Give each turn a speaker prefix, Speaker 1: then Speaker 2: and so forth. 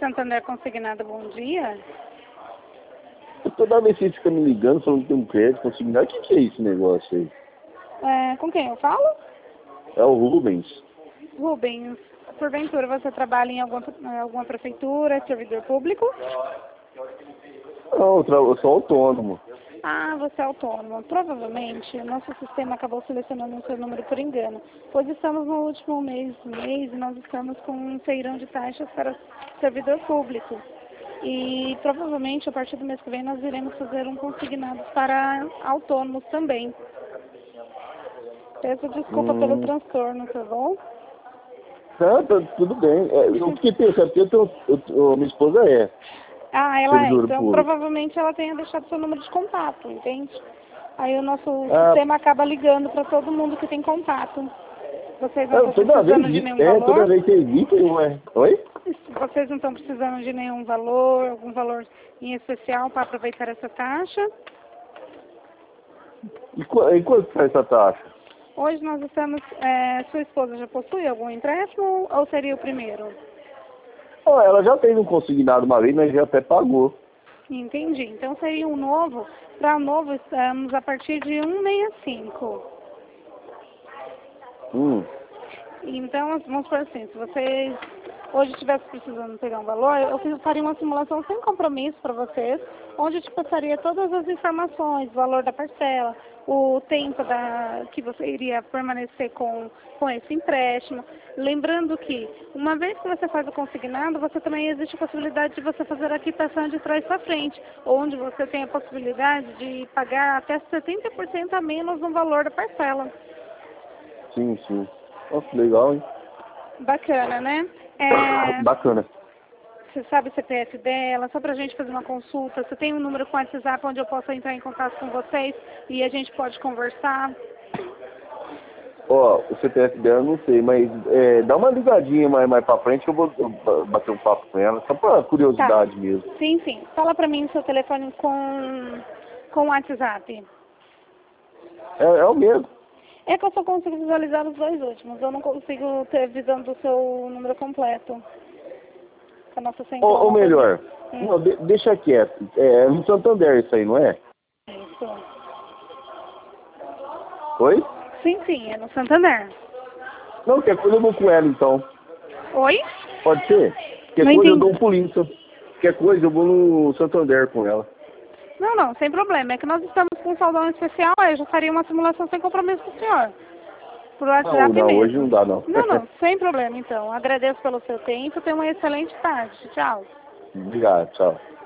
Speaker 1: Santander Consignado, bom dia.
Speaker 2: Toda vez que você fica me ligando falando que tem um crédito consignado, o que é esse negócio aí?
Speaker 1: Com quem eu falo?
Speaker 2: É o Rubens.
Speaker 1: Rubens, porventura você trabalha em alguma prefeitura, é servidor público?
Speaker 2: Não, eu sou autônomo.
Speaker 1: Ah, você é autônomo. Provavelmente o nosso sistema acabou selecionando o seu número por engano, pois estamos no último mês e nós estamos com um feirão de taxas para servidor público. E provavelmente a partir do mês que vem nós iremos fazer um consignado para autônomos também. Peço desculpa pelo transtorno, tá bom?
Speaker 2: Tá, tudo bem. Eu fiquei pensando, porque minha esposa é
Speaker 1: Ah, ela é.
Speaker 2: servidora
Speaker 1: Então
Speaker 2: pública.
Speaker 1: provavelmente ela tenha deixado seu número de contato, entende? Aí o nosso sistema acaba ligando para todo mundo que tem contato. Vocês não estão precisando de nenhum valor?
Speaker 2: Toda vez que evita, Oi?
Speaker 1: Vocês não estão precisando de nenhum valor, algum valor em especial para aproveitar essa taxa?
Speaker 2: E quanto está essa taxa?
Speaker 1: Hoje nós estamos... sua esposa já possui algum empréstimo ou seria o primeiro?
Speaker 2: Ela já teve um consignado uma vez, mas já até pagou.
Speaker 1: Entendi. Então seria um novo. Para novo estamos a partir de 1,65. Então, vamos por assim, se vocês hoje estivessem precisando pegar um valor, eu faria uma simulação sem compromisso para vocês, onde eu te passaria todas as informações, o valor da parcela, o tempo que você iria permanecer com esse empréstimo. Lembrando que, uma vez que você faz o consignado, você também existe a possibilidade de você fazer a quitação de trás para frente, onde você tem a possibilidade de pagar até 70% a menos no valor da parcela.
Speaker 2: Sim, sim. Nossa, legal, hein?
Speaker 1: Bacana, né?
Speaker 2: Bacana.
Speaker 1: Você sabe o CPF dela, só pra gente fazer uma consulta. Você tem um número com WhatsApp onde eu possa entrar em contato com vocês e a gente pode conversar?
Speaker 2: O CPF dela eu não sei, mas dá uma ligadinha mais pra frente que eu vou bater um papo com ela, só pra curiosidade mesmo.
Speaker 1: Sim, sim. Fala pra mim o seu telefone com WhatsApp.
Speaker 2: É o mesmo.
Speaker 1: É que eu só consigo visualizar os dois últimos. Eu não consigo ter visão do seu número completo. A nossa central.
Speaker 2: Ou melhor, não, deixa quieto. É no Santander isso aí, não é?
Speaker 1: Isso.
Speaker 2: Oi?
Speaker 1: Sim, é no Santander.
Speaker 2: Não, qualquer coisa eu vou com ela então.
Speaker 1: Oi?
Speaker 2: Pode ser? Qualquer coisa eu dou um pulinho. Qualquer coisa eu vou no Santander com ela.
Speaker 1: Não, sem problema. É que nós estamos com um saldão especial, eu já faria uma simulação sem compromisso com o senhor. Por WhatsApp mesmo.
Speaker 2: Não, hoje não dá, não.
Speaker 1: Não, sem problema, então. Agradeço pelo seu tempo, tenha uma excelente tarde. Tchau.
Speaker 2: Obrigado, tchau.